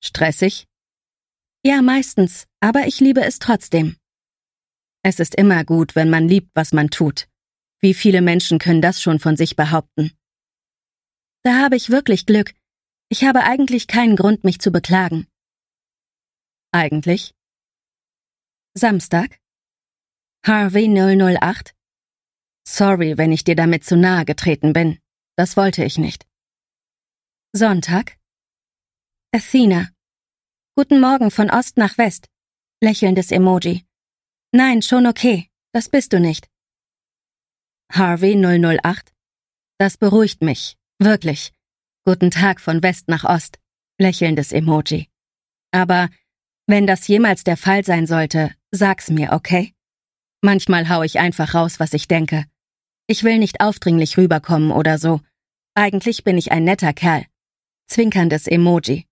Stressig? Ja, meistens, aber ich liebe es trotzdem. Es ist immer gut, wenn man liebt, was man tut. Wie viele Menschen können das schon von sich behaupten? Da habe ich wirklich Glück. Ich habe eigentlich keinen Grund, mich zu beklagen. Eigentlich? Samstag? Harvey 008? Sorry, wenn ich dir damit zu nahe getreten bin. Das wollte ich nicht. Sonntag? Athena. Guten Morgen von Ost nach West. Lächelndes Emoji. Nein, schon okay. Das bist du nicht. Harvey 008? Das beruhigt mich. Wirklich. Guten Tag von West nach Ost. Lächelndes Emoji. Aber wenn das jemals der Fall sein sollte, sag's mir, okay? Manchmal hau ich einfach raus, was ich denke. Ich will nicht aufdringlich rüberkommen oder so. Eigentlich bin ich ein netter Kerl. Zwinkerndes Emoji.